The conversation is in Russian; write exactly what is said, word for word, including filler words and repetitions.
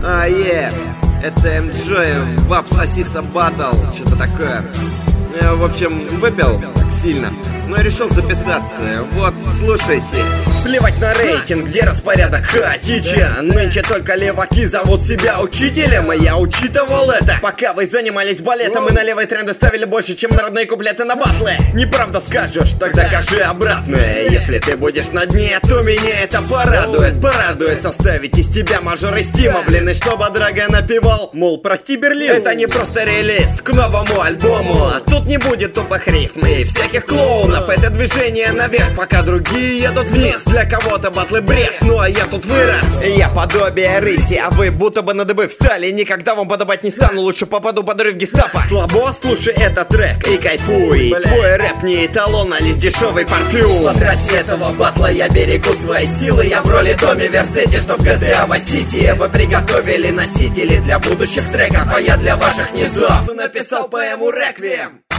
А, е, это эм джей, Вап Сосиса Баттл, что-то такое. Я, в общем, выпил так сильно, но решил записаться. Вот, слушайте. Плевать на рейтинг, где распорядок хаотичен. Нынче только леваки зовут себя учителем, и я учитывал это. Пока вы занимались балетом и на левые тренды ставили больше, чем на родные куплеты на батлы. Неправда скажешь, тогда кажи обратное. Если ты будешь на дне, то меня это порадует. Порадует составить из тебя мажор из Тима, блин, и чтобы Драга напевал, мол, прости, Берлин. Это не просто релиз к новому альбому. Тут не будет тупых рифм и всяких клоунов. Это движение наверх, пока другие едут вниз. Для кого-то батлы бред, ну а я тут вырос. Я подобие рыси, а вы будто бы на дыбы встали. Никогда вам подобать не стану, лучше попаду под рыв гестапо. Слабо? Слушай этот трек и кайфуй. Бля. Твой рэп не эталон, а лишь дешевый парфюм. По трассе этого батла я берегу свои силы. Я в роли Томми Версетти, что в джи ти эй Vice City. Вы приготовили носители для будущих треков, а я для ваших низов написал поэму «Реквием».